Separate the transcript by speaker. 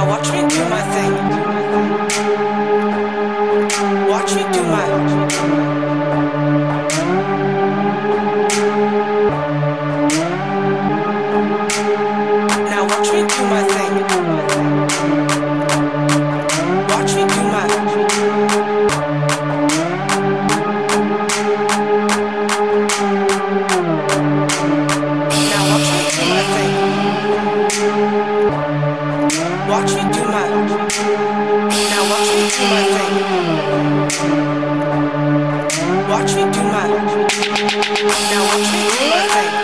Speaker 1: watch me do my thing. Watch me do my. Now watch me do my thing. Watch me do my. Now watch me do my thing. Watch me do my. Now watch me do my thing. Watch me do my. Now watch me do my thing.